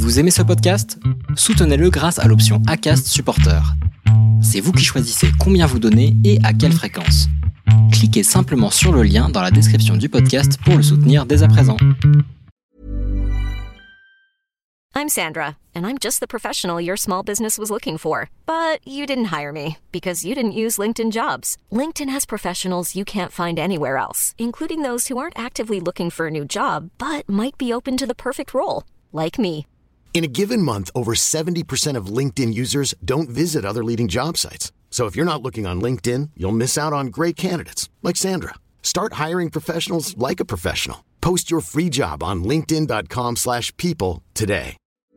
Vous aimez ce podcast ? Soutenez-le grâce à l'option Acast Supporter. C'est vous qui choisissez combien vous donnez et à quelle fréquence. Cliquez simplement sur le lien dans la description du podcast pour le soutenir dès à présent. I'm Sandra, and I'm just the professional your small business was looking for. But you didn't hire me because you didn't use LinkedIn Jobs. LinkedIn has professionals you can't find anywhere else, including those who aren't actively looking for a new job, but might be open to the perfect role, like me. In a given month, over 70% of LinkedIn users don't visit other leading job sites. So if you're not looking on LinkedIn, you'll miss out on great candidates like Sandra. Start hiring professionals like a professional. Post your free job on linkedin.com/people today.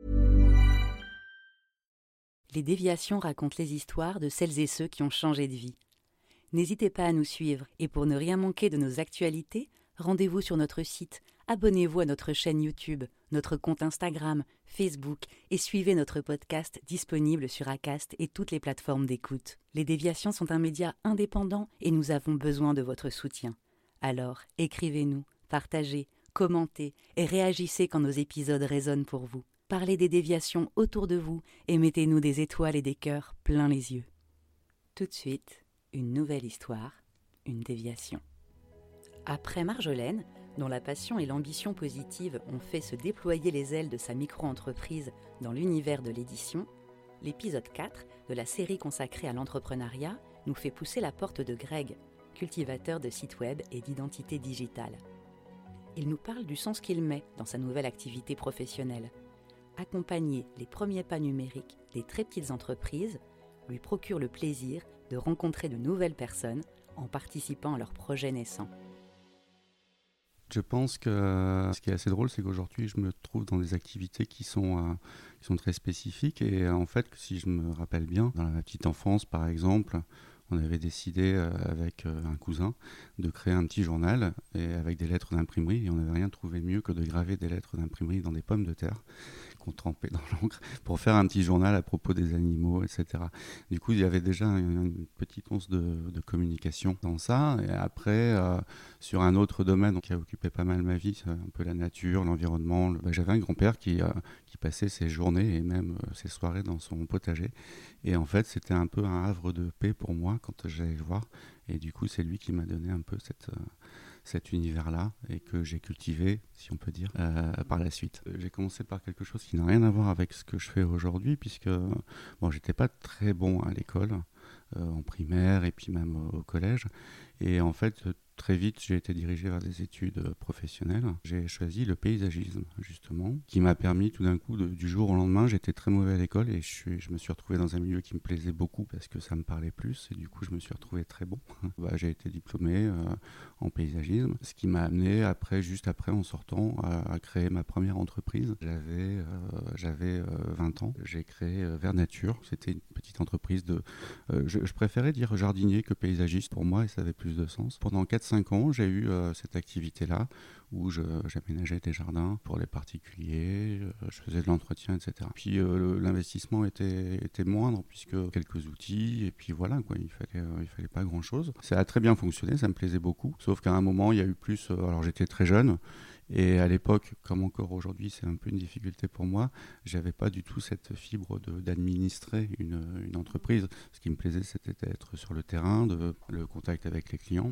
Les déviations racontent les histoires de celles et ceux qui ont changé de vie. N'hésitez pas à nous suivre et pour ne rien manquer de nos actualités, rendez-vous sur notre site, abonnez-vous à notre chaîne YouTube, notre compte Instagram, Facebook et suivez notre podcast disponible sur Acast et toutes les plateformes d'écoute. Les déviations sont un média indépendant et nous avons besoin de votre soutien. Alors, écrivez-nous, partagez, commentez et réagissez quand nos épisodes résonnent pour vous. Parlez des déviations autour de vous et mettez-nous des étoiles et des cœurs plein les yeux. Tout de suite, une nouvelle histoire, une déviation. Après Marjolaine, dont la passion et l'ambition positive ont fait se déployer les ailes de sa micro-entreprise dans l'univers de l'édition, l'épisode 4 de la série consacrée à l'entrepreneuriat nous fait pousser la porte de Greg, cultivateur de sites web et d'identité digitale. Il nous parle du sens qu'il met dans sa nouvelle activité professionnelle. Accompagner les premiers pas numériques des très petites entreprises lui procure le plaisir de rencontrer de nouvelles personnes en participant à leurs projets naissants. Je pense que ce qui est assez drôle, c'est qu'aujourd'hui, je me trouve dans des activités qui sont très spécifiques. Et en fait, si je me rappelle bien, dans ma petite enfance, par exemple, on avait décidé avec un cousin de créer un petit journal et avec des lettres d'imprimerie. Et on n'avait rien trouvé mieux que de graver des lettres d'imprimerie dans des pommes de terre qu'on trempait dans l'encre pour faire un petit journal à propos des animaux, etc. Du coup, il y avait déjà une petite once de communication dans ça. Et après, sur un autre domaine qui a occupé pas mal ma vie, c'est un peu la nature, l'environnement. J'avais un grand-père qui passait ses journées et même ses soirées dans son potager. Et en fait, c'était un peu un havre de paix pour moi quand j'allais le voir. Et du coup, c'est lui qui m'a donné un peu cet univers-là et que j'ai cultivé, si on peut dire, par la suite. J'ai commencé par quelque chose qui n'a rien à voir avec ce que je fais aujourd'hui, puisque j'étais pas très bon à l'école, en primaire et puis même au collège. Et en fait, très vite, j'ai été dirigé vers des études professionnelles. J'ai choisi le paysagisme, justement, qui m'a permis tout d'un coup, du jour au lendemain, j'étais très mauvais à l'école et je me suis retrouvé dans un milieu qui me plaisait beaucoup parce que ça me parlait plus et du coup, je me suis retrouvé très bon. J'ai été diplômé en paysagisme, ce qui m'a amené juste après, en sortant, à créer ma première entreprise. J'avais 20 ans. J'ai créé Vert Nature. C'était une petite entreprise je préférais dire jardinier que paysagiste pour moi et ça avait plus de sens. Pendant 4-5 ans, j'ai eu cette activité-là où j'aménageais des jardins pour les particuliers, je faisais de l'entretien, etc. Puis l'investissement était moindre puisque quelques outils et puis voilà quoi, il fallait pas grand-chose. Ça a très bien fonctionné, ça me plaisait beaucoup. Sauf qu'à un moment, il y a eu plus. Alors j'étais très jeune. Et à l'époque, comme encore aujourd'hui, c'est un peu une difficulté pour moi, j'avais pas du tout cette fibre d'administrer une entreprise. Ce qui me plaisait, c'était d'être sur le terrain, le contact avec les clients.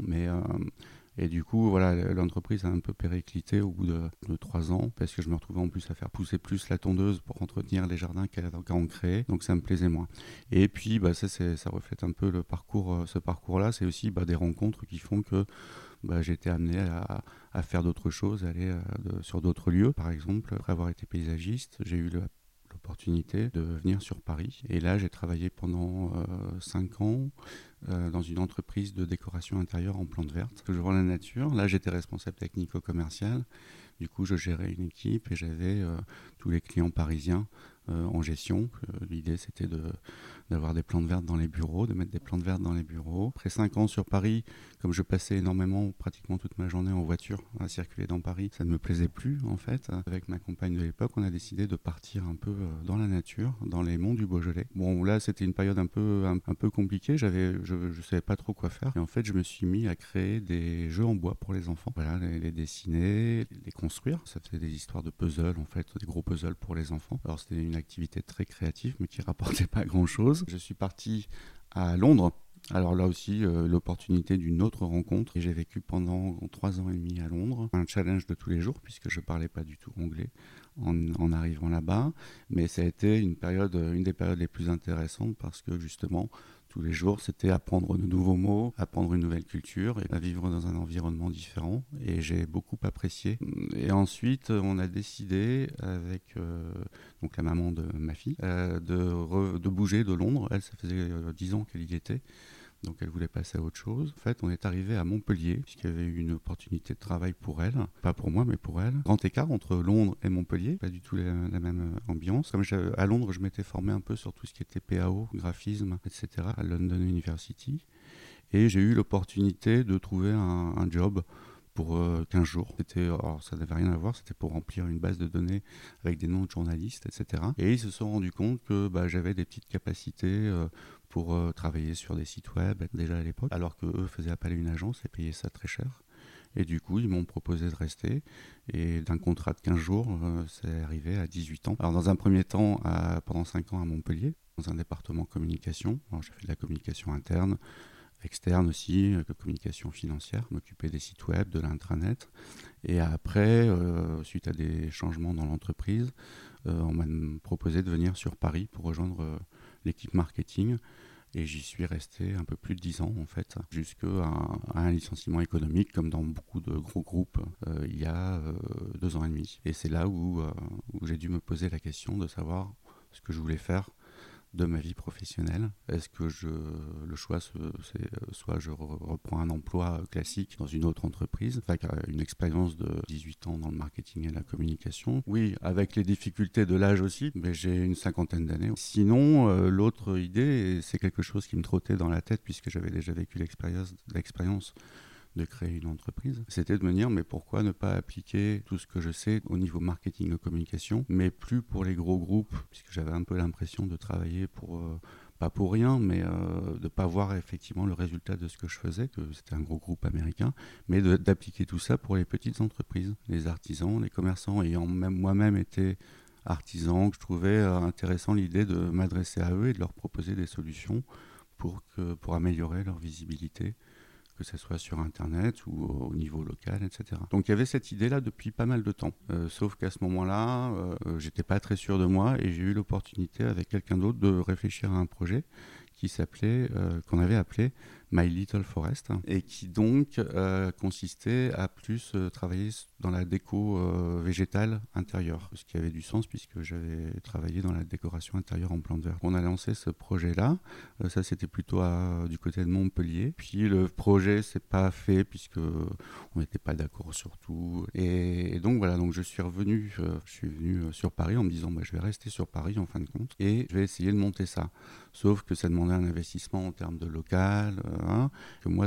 Et du coup, voilà, l'entreprise a un peu périclité au bout de 3 ans, parce que je me retrouvais en plus à faire pousser plus la tondeuse pour entretenir les jardins qu'elle en créait, donc ça me plaisait moins. Et puis, ça reflète un peu ce parcours-là, c'est aussi des rencontres qui font que j'ai été amené à faire d'autres choses, aller sur d'autres lieux. Par exemple, après avoir été paysagiste, j'ai eu l'opportunité de venir sur Paris. Et là, j'ai travaillé pendant 5 ans dans une entreprise de décoration intérieure en plantes vertes, toujours la nature. Là, j'étais responsable technico-commercial. Du coup, je gérais une équipe et j'avais tous les clients parisiens en gestion. L'idée, c'était d'avoir des plantes vertes dans les bureaux, de mettre des plantes vertes dans les bureaux. Après 5 ans sur Paris, comme je passais énormément, pratiquement toute ma journée en voiture à circuler dans Paris, ça ne me plaisait plus en fait. Avec ma compagne de l'époque, on a décidé de partir un peu dans la nature, dans les monts du Beaujolais. Bon, là, c'était une période un peu compliquée. Je savais pas trop quoi faire. Et en fait, je me suis mis à créer des jeux en bois pour les enfants. Voilà, les dessiner, les construire. Ça faisait des histoires de puzzles, en fait, des gros puzzles pour les enfants. Alors, c'était une activité très créative, mais qui rapportait pas grand-chose. Je suis parti à Londres. Alors là aussi, l'opportunité d'une autre rencontre. Et j'ai vécu pendant 3 ans et demi à Londres. Un challenge de tous les jours, puisque je parlais pas du tout anglais en arrivant là-bas. Mais ça a été une des périodes les plus intéressantes parce que justement, tous les jours, c'était apprendre de nouveaux mots, apprendre une nouvelle culture et à vivre dans un environnement différent. Et j'ai beaucoup apprécié. Et ensuite, on a décidé avec donc la maman de ma fille de bouger de Londres. Elle, ça faisait 10 ans qu'elle y était. Donc elle voulait passer à autre chose. En fait, on est arrivé à Montpellier, puisqu'il y avait eu une opportunité de travail pour elle. Pas pour moi, mais pour elle. Grand écart entre Londres et Montpellier, pas du tout la même ambiance. Comme à Londres, je m'étais formé un peu sur tout ce qui était PAO, graphisme, etc. à London University. Et j'ai eu l'opportunité de trouver un job pour 15 jours. Alors ça n'avait rien à voir, c'était pour remplir une base de données avec des noms de journalistes, etc. Et ils se sont rendus compte que j'avais des petites capacités pour travailler sur des sites web déjà à l'époque, alors qu'eux faisaient appel à une agence et payaient ça très cher. Et du coup, ils m'ont proposé de rester. Et d'un contrat de 15 jours, c'est arrivé à 18 ans. Alors dans un premier temps, pendant 5 ans à Montpellier, dans un département communication. Alors, j'ai fait de la communication interne, externe aussi, communication financière, m'occuper des sites web, de l'intranet. Et après, suite à des changements dans l'entreprise, on m'a proposé de venir sur Paris pour rejoindre l'équipe marketing. Et j'y suis resté un peu plus de 10 ans en fait, jusqu'à un licenciement économique comme dans beaucoup de gros groupes il y a 2 ans et demi. Et c'est là où j'ai dû me poser la question de savoir ce que je voulais faire de ma vie professionnelle. Est-ce que le choix, c'est soit je reprends un emploi classique dans une autre entreprise, une expérience de 18 ans dans le marketing et la communication. Oui, avec les difficultés de l'âge aussi, mais j'ai une 50aine d'années. Sinon, l'autre idée, et c'est quelque chose qui me trottait dans la tête puisque j'avais déjà vécu l'expérience de créer une entreprise, c'était de me dire mais pourquoi ne pas appliquer tout ce que je sais au niveau marketing et communication, mais plus pour les gros groupes, puisque j'avais un peu l'impression de travailler pas pour rien, mais de ne pas voir effectivement le résultat de ce que je faisais, que c'était un gros groupe américain, mais d'appliquer tout ça pour les petites entreprises, les artisans, les commerçants, ayant même moi-même été artisan, je trouvais intéressant l'idée de m'adresser à eux et de leur proposer des solutions pour améliorer leur visibilité, que ce soit sur Internet ou au niveau local, etc. Donc il y avait cette idée-là depuis pas mal de temps. Sauf qu'à ce moment-là, j'étais pas très sûr de moi et j'ai eu l'opportunité avec quelqu'un d'autre de réfléchir à un projet qu'on avait appelé My Little Forest, et qui donc consistait à plus travailler dans la déco végétale intérieure, ce qui avait du sens puisque j'avais travaillé dans la décoration intérieure en plantes vertes. On a lancé ce projet-là, ça c'était plutôt du côté de Montpellier, puis le projet s'est pas fait puisque on n'était pas d'accord sur tout, et donc voilà, donc je suis venu sur Paris en me disant je vais rester sur Paris en fin de compte et je vais essayer de monter ça. Sauf que ça demandait un investissement en termes de local, que moi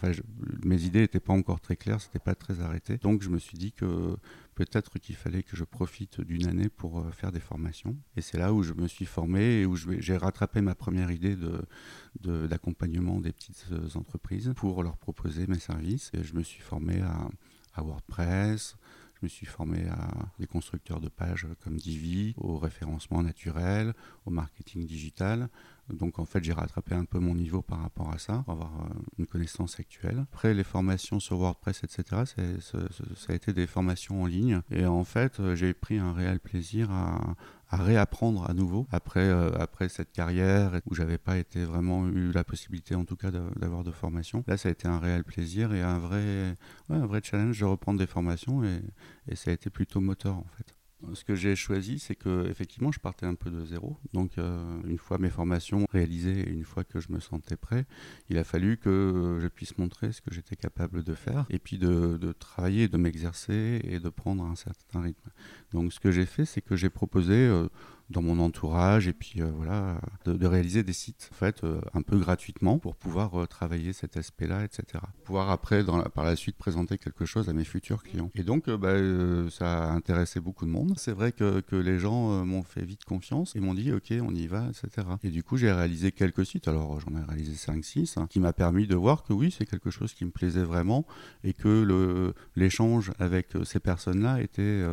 mes idées n'étaient pas encore très claires, c'était pas très arrêté. Donc je me suis dit que peut-être qu'il fallait que je profite d'une année pour faire des formations. Et c'est là où je me suis formé et où j'ai rattrapé ma première idée d'accompagnement des petites entreprises pour leur proposer mes services. Et je me suis formé à WordPress. Je me suis formé à des constructeurs de pages comme Divi, au référencement naturel, au marketing digital. Donc en fait, j'ai rattrapé un peu mon niveau par rapport à ça, pour avoir une connaissance actuelle. Après, les formations sur WordPress, etc., ça a été des formations en ligne. Et en fait, j'ai pris un réel plaisir à réapprendre à nouveau après cette carrière où j'avais pas vraiment eu la possibilité en tout cas d'avoir de formation. Là, ça a été un réel plaisir et un vrai challenge de reprendre des formations et ça a été plutôt moteur en fait. Ce que j'ai choisi, c'est que effectivement, je partais un peu de zéro. Donc, une fois mes formations réalisées et une fois que je me sentais prêt, il a fallu que je puisse montrer ce que j'étais capable de faire et puis de travailler, de m'exercer et de prendre un certain rythme. Donc, ce que j'ai fait, c'est que j'ai proposé dans mon entourage et puis voilà, de réaliser des sites en fait un peu gratuitement pour pouvoir travailler cet aspect-là, etc. Pouvoir après par la suite présenter quelque chose à mes futurs clients. Et donc ça a intéressé beaucoup de monde. C'est vrai que les gens m'ont fait vite confiance et m'ont dit ok, on y va, etc. Et du coup j'ai réalisé quelques sites, alors j'en ai réalisé 5-6, qui m'a permis de voir que oui, c'est quelque chose qui me plaisait vraiment et que l'échange avec ces personnes-là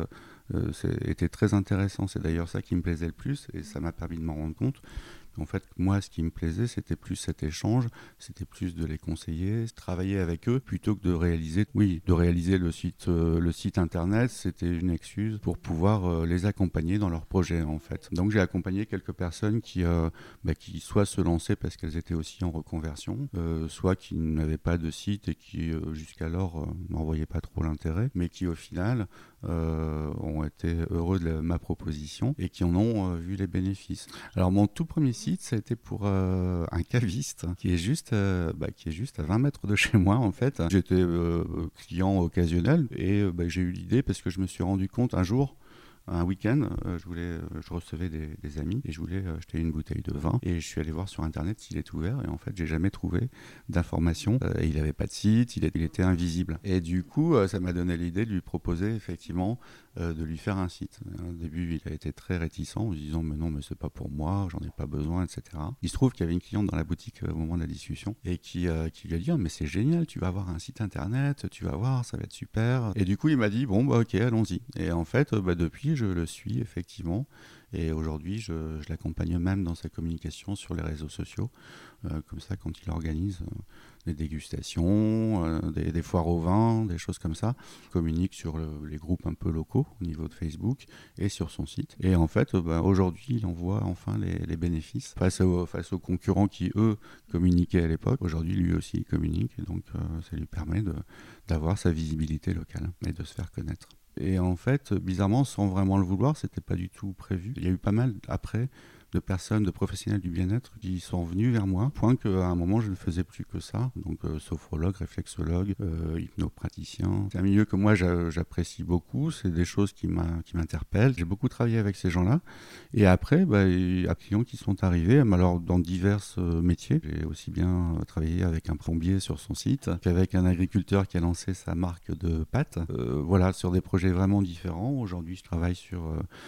était très intéressant. C'est d'ailleurs ça qui me plaisait le plus et ça m'a permis de m'en rendre compte. En fait, moi, ce qui me plaisait, c'était plus cet échange, c'était plus de les conseiller, travailler avec eux, plutôt que de réaliser le site internet, c'était une excuse pour pouvoir les accompagner dans leurs projets, en fait. Donc, j'ai accompagné quelques personnes qui soit se lançaient parce qu'elles étaient aussi en reconversion, soit qui n'avaient pas de site et qui, jusqu'alors, n'en voyaient pas trop l'intérêt, mais qui, au final, ont été heureux de ma proposition et qui en ont vu les bénéfices. Alors, mon tout premier site, ça a été pour un caviste qui est juste à 20 mètres de chez moi en fait. J'étais client occasionnel et j'ai eu l'idée parce que je me suis rendu compte un jour, un week-end, je recevais des amis et je voulais acheter une bouteille de vin et je suis allé voir sur internet s'il est ouvert et en fait j'ai jamais trouvé d'informations. Il n'avait pas de site, il était invisible et du coup ça m'a donné l'idée de lui proposer effectivement de lui faire un site. Au début il a été très réticent en se disant mais non mais c'est pas pour moi, j'en ai pas besoin, etc. Il se trouve qu'il y avait une cliente dans la boutique au moment de la discussion et qui lui a dit oh, mais c'est génial, tu vas avoir un site internet, tu vas voir, ça va être super. Et du coup il m'a dit bon ok allons-y. Et en fait depuis je le suis effectivement et aujourd'hui je l'accompagne même dans sa communication sur les réseaux sociaux comme ça quand il organise des dégustations, des foires au vin, des choses comme ça. Il communique sur les groupes un peu locaux au niveau de Facebook et sur son site. Et en fait, aujourd'hui, il en voit enfin les bénéfices face aux concurrents qui, eux, communiquaient à l'époque. Aujourd'hui, lui aussi, il communique et donc ça lui permet d'avoir sa visibilité locale et de se faire connaître. Et en fait, bizarrement, sans vraiment le vouloir, c'était pas du tout prévu. Il y a eu pas mal après de personnes, de professionnels du bien-être qui sont venus vers moi, point qu'à un moment je ne faisais plus que ça, donc sophrologue, réflexologue, hypnopraticien. C'est un milieu que moi j'apprécie beaucoup, c'est des choses qui m'interpellent. J'ai beaucoup travaillé avec ces gens-là et après il y a des clients qui sont arrivés, alors dans divers métiers. J'ai aussi bien travaillé avec un plombier sur son site qu'avec un agriculteur qui a lancé sa marque de pâtes. Voilà, sur des projets vraiment différents. Aujourd'hui je travaille sur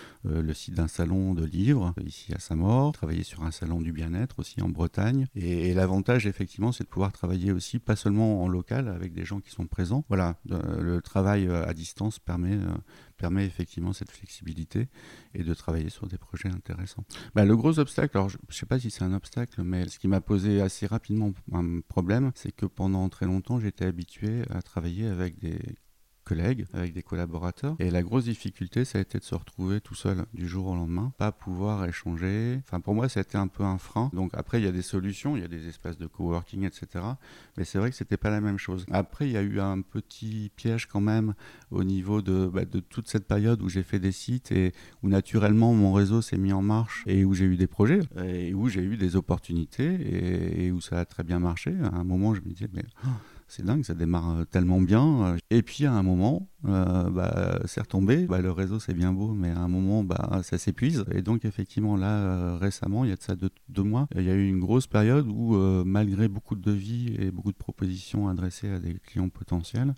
le site d'un salon de livres ici à Saint-Maur, travailler sur un salon du bien-être aussi en Bretagne. Et l'avantage, effectivement, c'est de pouvoir travailler aussi, pas seulement en local, avec des gens qui sont présents. Voilà, le travail à distance permet effectivement cette flexibilité et de travailler sur des projets intéressants. Le gros obstacle, alors je ne sais pas si c'est un obstacle, mais ce qui m'a posé assez rapidement un problème, c'est que pendant très longtemps, j'étais habitué à travailler avec des collègues, avec des collaborateurs. Et la grosse difficulté, ça a été de se retrouver tout seul du jour au lendemain, pas pouvoir échanger. Enfin, pour moi, ça a été un peu un frein. Donc après, il y a des solutions, il y a des espaces de coworking, etc. Mais c'est vrai que c'était pas la même chose. Après, il y a eu un petit piège quand même au niveau de toute cette période où j'ai fait des sites et où naturellement mon réseau s'est mis en marche et où j'ai eu des projets et où j'ai eu des opportunités et où ça a très bien marché. À un moment, je me disais, mais c'est dingue, ça démarre tellement bien. Et puis à un moment, c'est retombé. Le réseau, c'est bien beau, mais à un moment, ça s'épuise. Et donc effectivement, là, récemment, il y a de ça 2 mois, il y a eu une grosse période où, malgré beaucoup de devis et beaucoup de propositions adressées à des clients potentiels,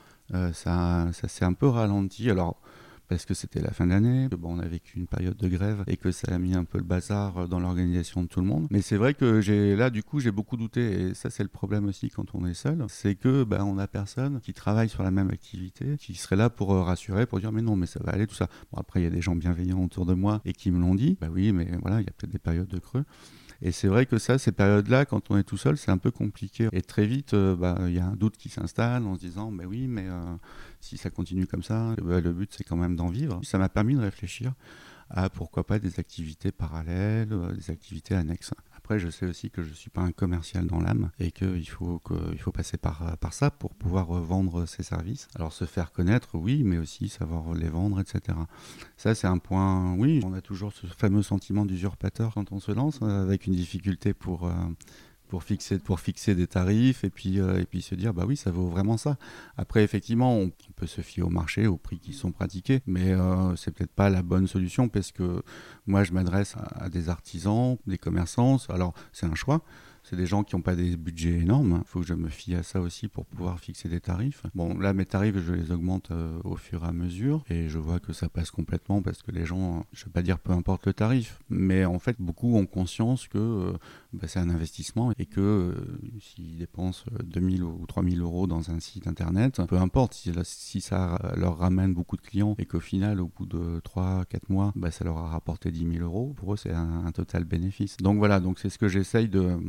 ça s'est un peu ralenti. Alors, parce que c'était la fin d'année, on a vécu une période de grève et que ça a mis un peu le bazar dans l'organisation de tout le monde. Mais c'est vrai que j'ai beaucoup douté et ça c'est le problème aussi quand on est seul, c'est que on a personne qui travaille sur la même activité, qui serait là pour rassurer, pour dire mais non mais ça va aller tout ça. Bon après il y a des gens bienveillants autour de moi et qui me l'ont dit, oui mais voilà il y a peut-être des périodes de creux. Et c'est vrai que ces périodes-là, quand on est tout seul, c'est un peu compliqué. Et très vite, il y a un doute qui s'installe en se disant, oui, mais si ça continue comme ça, le but, c'est quand même d'en vivre. Ça m'a permis de réfléchir à pourquoi pas des activités parallèles, des activités annexes. Après, je sais aussi que je ne suis pas un commercial dans l'âme et qu'il faut passer par ça pour pouvoir vendre ses services. Alors se faire connaître, oui, mais aussi savoir les vendre, etc. Ça, c'est un point, oui, on a toujours ce fameux sentiment d'usurpateur quand on se lance, avec une difficulté pour pour fixer des tarifs et puis se dire bah oui, ça vaut vraiment ça. Après effectivement on peut se fier au marché, aux prix qui sont pratiqués, mais c'est peut-être pas la bonne solution parce que moi je m'adresse à des artisans, des commerçants, alors c'est un choix. C'est des gens qui n'ont pas des budgets énormes. Il faut que je me fie à ça aussi pour pouvoir fixer des tarifs. Bon, là, mes tarifs, je les augmente au fur et à mesure. Et je vois que ça passe complètement parce que les gens, je ne vais pas dire peu importe le tarif, mais en fait, beaucoup ont conscience que c'est un investissement et que s'ils dépensent 2 000 ou 3 000 euros dans un site internet, peu importe si ça leur ramène beaucoup de clients et qu'au final, au bout de 3-4 mois, ça leur a rapporté 10 000 euros, pour eux, c'est un total bénéfice. Donc voilà, donc c'est ce que j'essaye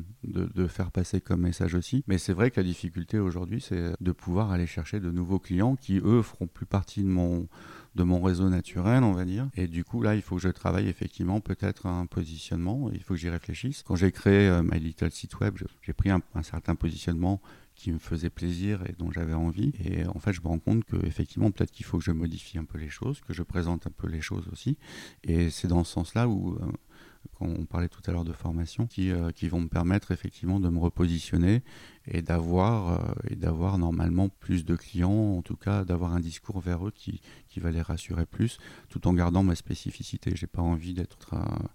de faire passer comme message aussi. Mais c'est vrai que la difficulté aujourd'hui, c'est de pouvoir aller chercher de nouveaux clients qui, eux, feront plus partie de mon réseau naturel, on va dire. Et du coup, là, il faut que je travaille effectivement peut-être un positionnement. Il faut que j'y réfléchisse. Quand j'ai créé My Little Site Web, j'ai pris un certain positionnement qui me faisait plaisir et dont j'avais envie. Et en fait, je me rends compte qu'effectivement, peut-être qu'il faut que je modifie un peu les choses, que je présente un peu les choses aussi. Et c'est dans ce sens-là où... quand on parlait tout à l'heure de formation, qui vont me permettre effectivement de me repositionner et d'avoir normalement plus de clients, en tout cas d'avoir un discours vers eux qui va les rassurer plus, tout en gardant ma spécificité. J'ai pas envie d'être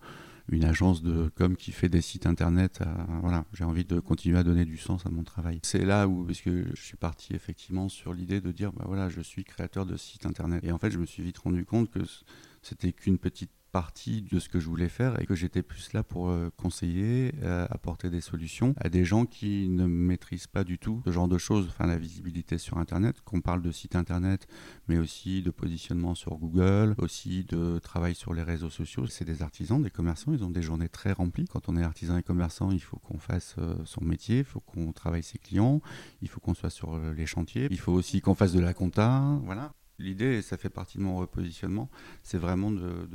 une agence de com qui fait des sites internet. Voilà, j'ai envie de continuer à donner du sens à mon travail. C'est là où, parce que je suis parti effectivement sur l'idée de dire, voilà, je suis créateur de sites internet. Et en fait, je me suis vite rendu compte que c'était qu'une petite partie de ce que je voulais faire et que j'étais plus là pour conseiller, apporter des solutions à des gens qui ne maîtrisent pas du tout ce genre de choses, enfin la visibilité sur internet, qu'on parle de site internet mais aussi de positionnement sur Google, aussi de travail sur les réseaux sociaux. C'est des artisans, des commerçants, ils ont des journées très remplies. Quand on est artisan et commerçant, il faut qu'on fasse son métier, il faut qu'on travaille ses clients, il faut qu'on soit sur les chantiers, il faut aussi qu'on fasse de la compta, voilà. L'idée, et ça fait partie de mon repositionnement, c'est vraiment de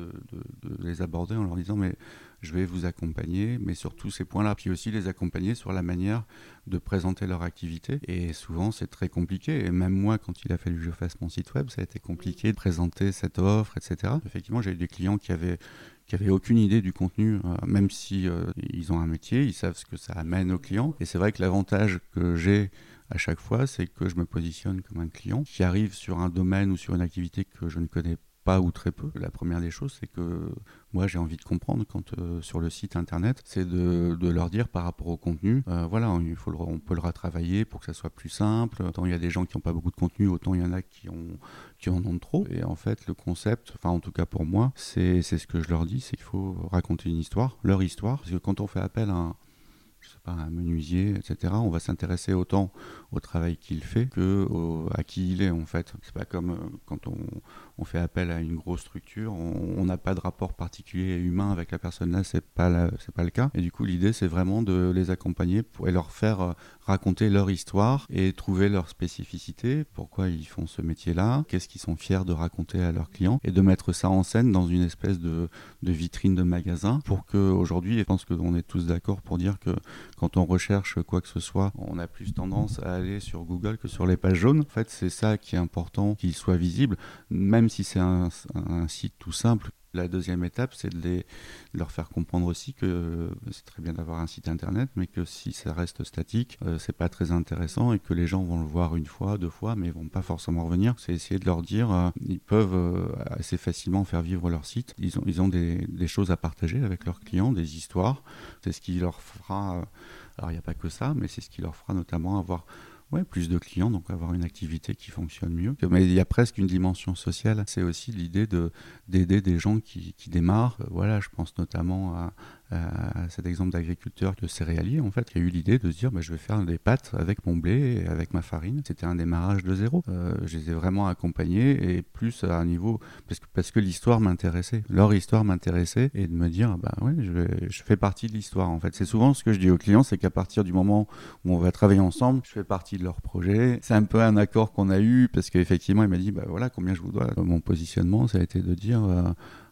les aborder en leur disant mais je vais vous accompagner, mais sur tous ces points-là, puis aussi les accompagner sur la manière de présenter leur activité. Et souvent, c'est très compliqué. Et même moi, quand il a fallu que je fasse mon site web, ça a été compliqué de présenter cette offre, etc. Effectivement, j'ai eu des clients qui avaient aucune idée du contenu, même si ils ont un métier, ils savent ce que ça amène aux clients. Et c'est vrai que l'avantage que j'ai à chaque fois, c'est que je me positionne comme un client qui arrive sur un domaine ou sur une activité que je ne connais pas ou très peu. La première des choses, c'est que moi, j'ai envie de comprendre quand sur le site internet, c'est de leur dire par rapport au contenu, voilà, on peut le retravailler pour que ça soit plus simple. Autant il y a des gens qui n'ont pas beaucoup de contenu, autant il y en a qui en ont trop. Et en fait, le concept, enfin en tout cas pour moi, c'est ce que je leur dis, c'est qu'il faut raconter une histoire, leur histoire. Parce que quand on fait appel à un menuisier, etc., on va s'intéresser autant au travail qu'il fait à qui il est, en fait. C'est pas comme quand on fait appel à une grosse structure, on n'a pas de rapport particulier humain avec la personne là, c'est pas le cas. Et du coup, l'idée, c'est vraiment de les accompagner et leur faire raconter leur histoire et trouver leur spécificité, pourquoi ils font ce métier-là, qu'est-ce qu'ils sont fiers de raconter à leurs clients, et de mettre ça en scène dans une espèce de vitrine de magasin, pour qu'aujourd'hui, je pense qu'on est tous d'accord pour dire que quand on recherche quoi que ce soit, on a plus tendance à aller sur Google que sur les pages jaunes. En fait, c'est ça qui est important, qu'il soit visible, même si c'est un site tout simple. La deuxième étape, c'est de leur faire comprendre aussi que c'est très bien d'avoir un site internet, mais que si ça reste statique, c'est pas très intéressant et que les gens vont le voir une fois, 2 fois, mais ils vont pas forcément revenir. C'est essayer de leur dire, ils peuvent assez facilement faire vivre leur site. Ils ont des choses à partager avec leurs clients, des histoires. C'est ce qui leur fera, alors il n'y a pas que ça, mais c'est ce qui leur fera notamment avoir plus de clients, donc avoir une activité qui fonctionne mieux. Mais il y a presque une dimension sociale. C'est aussi l'idée d'aider des gens qui démarrent. Voilà, je pense notamment à cet exemple d'agriculteur, de céréalier, en fait, qui a eu l'idée de se dire je vais faire des pâtes avec mon blé et avec ma farine. C'était un démarrage de zéro. Je les ai vraiment accompagnés et plus à un niveau, parce que l'histoire m'intéressait. Leur histoire m'intéressait et de me dire je fais partie de l'histoire, en fait. C'est souvent ce que je dis aux clients, c'est qu'à partir du moment où on va travailler ensemble, je fais partie de leur projet. C'est un peu un accord qu'on a eu parce qu'effectivement, il m'a dit voilà combien je vous dois. Mon positionnement, ça a été de dire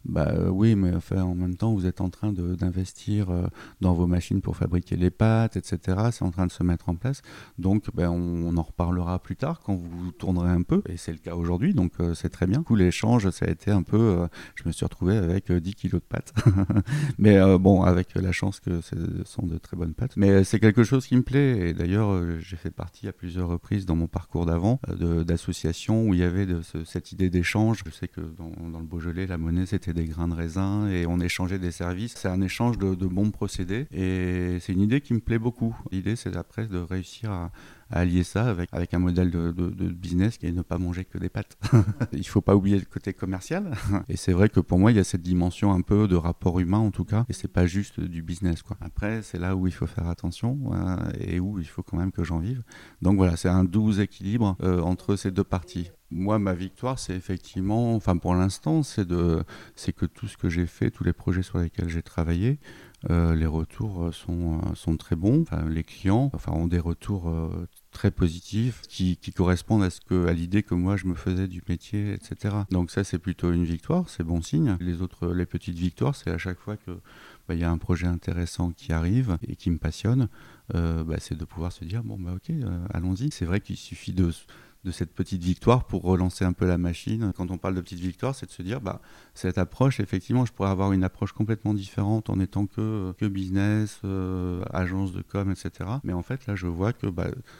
Oui, mais enfin, en même temps, vous êtes en train d'investir dans vos machines pour fabriquer les pâtes, etc. C'est en train de se mettre en place. Donc, on en reparlera plus tard quand vous tournerez un peu. Et c'est le cas aujourd'hui, donc c'est très bien. Du coup, l'échange, ça a été un peu... je me suis retrouvé avec 10 kilos de pâtes. Mais avec la chance que ce sont de très bonnes pâtes. Mais c'est quelque chose qui me plaît. Et d'ailleurs, j'ai fait partie à plusieurs reprises dans mon parcours d'avant d'associations où il y avait cette idée d'échange. Je sais que dans le Beaujolais, la monnaie, c'était des grains de raisin et on échangeait des services. C'est un échange de bons procédés et c'est une idée qui me plaît beaucoup. L'idée, c'est après de réussir à allier ça avec un modèle de business qui est ne pas manger que des pâtes. Il ne faut pas oublier le côté commercial. Et c'est vrai que pour moi, il y a cette dimension un peu de rapport humain en tout cas. Et c'est pas juste du business, quoi. Après, c'est là où il faut faire attention et où il faut quand même que j'en vive. Donc voilà, c'est un doux équilibre entre ces deux parties. Moi, ma victoire, c'est effectivement, enfin pour l'instant, c'est que tout ce que j'ai fait, tous les projets sur lesquels j'ai travaillé, les retours sont très bons. Enfin, les clients ont des retours très positifs qui correspondent à l'idée que moi je me faisais du métier, etc. Donc ça, c'est plutôt une victoire, c'est bon signe. Les petites victoires, c'est à chaque fois que y a un projet intéressant qui arrive et qui me passionne, c'est de pouvoir se dire ok, allons-y. C'est vrai qu'il suffit de cette petite victoire pour relancer un peu la machine. Quand on parle de petite victoire, c'est de se dire cette approche, effectivement, je pourrais avoir une approche complètement différente en étant que business, agence de com, etc. Mais en fait, là, je vois que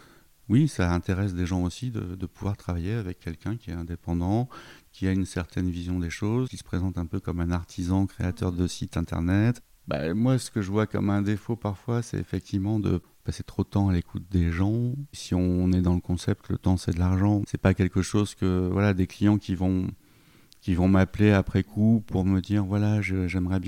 oui, ça intéresse des gens aussi de pouvoir travailler avec quelqu'un qui est indépendant, qui a une certaine vision des choses, qui se présente un peu comme un artisan créateur de sites internet. Moi, ce que je vois comme un défaut parfois, c'est effectivement de passer trop de temps à l'écoute des gens. Si on est dans le concept, le temps c'est de l'argent. C'est pas quelque chose que des clients qui vont m'appeler après coup pour me dire j'aimerais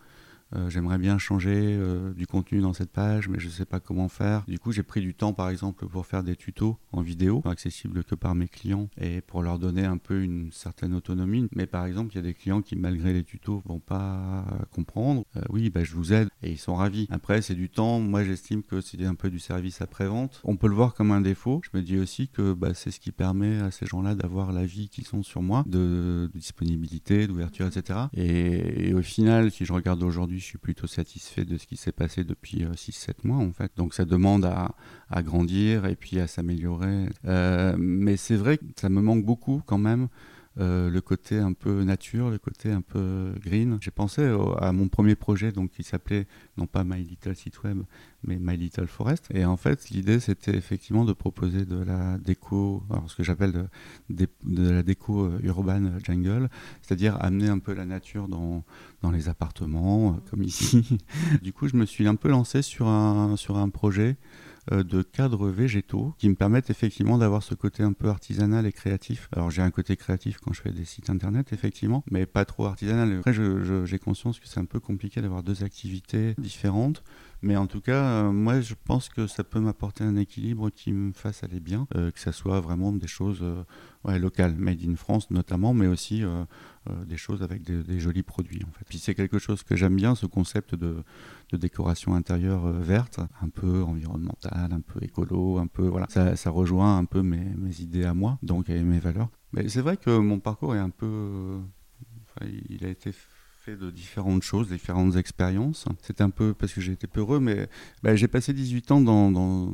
bien changer du contenu dans cette page, mais je ne sais pas comment faire. Du coup, j'ai pris du temps, par exemple, pour faire des tutos en vidéo, accessibles que par mes clients, et pour leur donner un peu une certaine autonomie. Mais par exemple, il y a des clients qui, malgré les tutos, ne vont pas comprendre. Je vous aide, et ils sont ravis. Après, c'est du temps. Moi, j'estime que c'est un peu du service après-vente. On peut le voir comme un défaut. Je me dis aussi que c'est ce qui permet à ces gens-là d'avoir l'avis qu'ils sont sur moi, de disponibilité, d'ouverture, etc. Et au final, si je regarde aujourd'hui, je suis plutôt satisfait de ce qui s'est passé depuis 6-7 mois en fait. Donc ça demande à grandir et puis à s'améliorer. Mais c'est vrai que ça me manque beaucoup quand même. Le côté un peu nature, le côté un peu green. J'ai pensé à mon premier projet qui s'appelait non pas My Little Site Web, mais My Little Forest. Et en fait, l'idée, c'était effectivement de proposer de la déco, ce que j'appelle de la déco urban jungle, c'est-à-dire amener un peu la nature dans les appartements, comme ici. Du coup, je me suis un peu lancé sur un projet de cadres végétaux qui me permettent effectivement d'avoir ce côté un peu artisanal et créatif. Alors j'ai un côté créatif quand je fais des sites internet effectivement, mais pas trop artisanal. Après j'ai conscience que c'est un peu compliqué d'avoir deux activités différentes, mais en tout cas moi je pense que ça peut m'apporter un équilibre qui me fasse aller bien, que ça soit vraiment des choses locales, made in France notamment, mais aussi des choses avec des jolis produits en fait. Puis c'est quelque chose que j'aime bien, ce concept de décoration intérieure verte, un peu environnementale, un peu écolo, un peu ça rejoint un peu mes idées à moi, donc et mes valeurs. Mais c'est vrai que mon parcours est un peu il a été fait de différentes choses, différentes expériences. C'était un peu parce que j'ai été peureux, mais j'ai passé 18 ans dans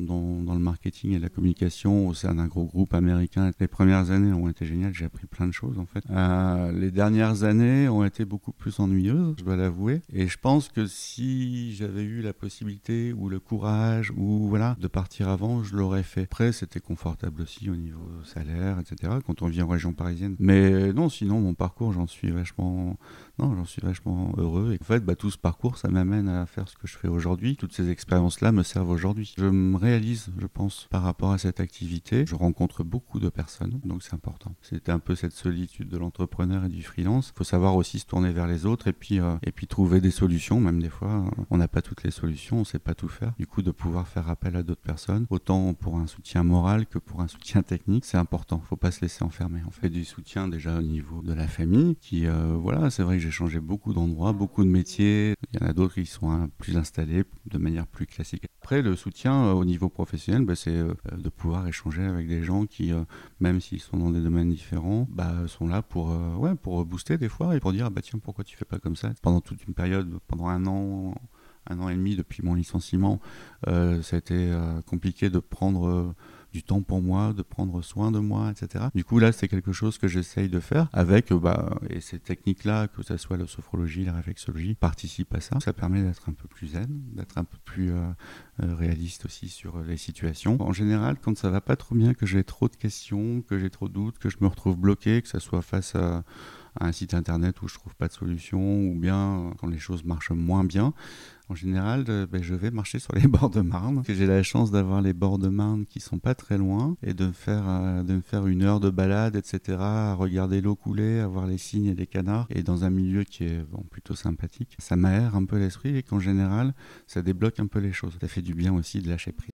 le marketing et la communication au sein d'un gros groupe américain. Les premières années ont été géniales, j'ai appris plein de choses en fait. Les dernières années ont été beaucoup plus ennuyeuses, je dois l'avouer. Et je pense que si j'avais eu la possibilité ou le courage de partir avant, je l'aurais fait. Après, c'était confortable aussi au niveau salaire, etc. quand on vit en région parisienne. Mais non, sinon mon parcours, j'en suis vachement heureux. Et en fait, tout ce parcours, ça m'amène à faire ce que je fais aujourd'hui. Toutes ces expériences-là me servent aujourd'hui. Je me réalise, je pense, par rapport à cette activité. Je rencontre beaucoup de personnes, donc c'est important. C'était un peu cette solitude de l'entrepreneur et du freelance. Il faut savoir aussi se tourner vers les autres et puis trouver des solutions. Même des fois, on n'a pas toutes les solutions, on ne sait pas tout faire. Du coup, de pouvoir faire appel à d'autres personnes, autant pour un soutien moral que pour un soutien technique, c'est important. Il ne faut pas se laisser enfermer. On fait du soutien déjà au niveau de la famille, qui, c'est vrai que j'ai changé beaucoup d'endroits, beaucoup de métiers. Il y en a d'autres qui sont plus installés de manière plus classique. Après, le soutien au niveau professionnel, c'est de pouvoir échanger avec des gens qui, même s'ils sont dans des domaines différents, sont là pour booster des fois et pour dire tiens, pourquoi tu fais pas comme ça. Pendant toute une période, pendant un an et demi depuis mon licenciement, ça a été compliqué de prendre du temps pour moi, de prendre soin de moi, etc. Du coup, là, c'est quelque chose que j'essaye de faire avec, et ces techniques-là, que ce soit la sophrologie, la réflexologie, participent à ça. Ça permet d'être un peu plus zen, d'être un peu plus réaliste aussi sur les situations. En général, quand ça va pas trop bien, que j'ai trop de questions, que j'ai trop de doutes, que je me retrouve bloqué, que ça soit face à un site internet où je trouve pas de solution, ou bien quand les choses marchent moins bien, en général, je vais marcher sur les bords de Marne. J'ai la chance d'avoir les bords de Marne qui sont pas très loin et de me faire 1 heure de balade, etc., à regarder l'eau couler, à voir les cygnes et les canards, et dans un milieu qui est plutôt sympathique. Ça m'aère un peu l'esprit et qu'en général, ça débloque un peu les choses. Ça fait du bien aussi de lâcher prise.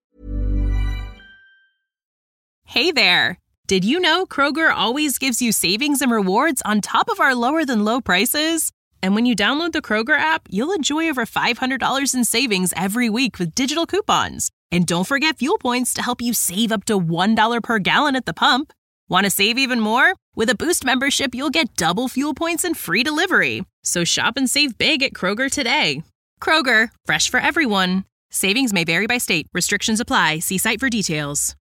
Hey there! Did you know Kroger always gives you savings and rewards on top of our lower-than-low prices? And when you download the Kroger app, you'll enjoy over $500 in savings every week with digital coupons. And don't forget fuel points to help you save up to $1 per gallon at the pump. Want to save even more? With a Boost membership, you'll get double fuel points and free delivery. So shop and save big at Kroger today. Kroger, fresh for everyone. Savings may vary by state. Restrictions apply. See site for details.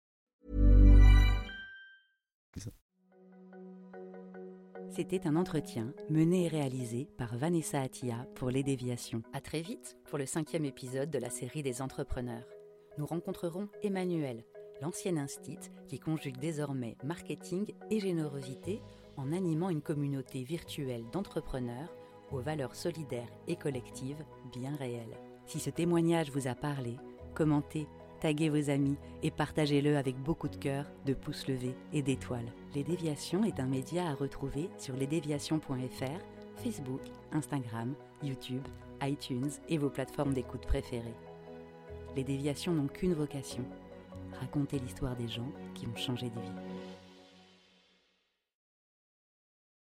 C'était un entretien mené et réalisé par Vanessa Attia pour Les Déviations. À très vite pour le 5e épisode de la série des entrepreneurs. Nous rencontrerons Emmanuel, l'ancien instit qui conjugue désormais marketing et générosité en animant une communauté virtuelle d'entrepreneurs aux valeurs solidaires et collectives bien réelles. Si ce témoignage vous a parlé, commentez, taguez vos amis et partagez-le avec beaucoup de cœur, de pouces levés et d'étoiles. Les Déviations est un média à retrouver sur lesdéviations.fr, Facebook, Instagram, YouTube, iTunes et vos plateformes d'écoute préférées. Les Déviations n'ont qu'une vocation, raconter l'histoire des gens qui ont changé de vie.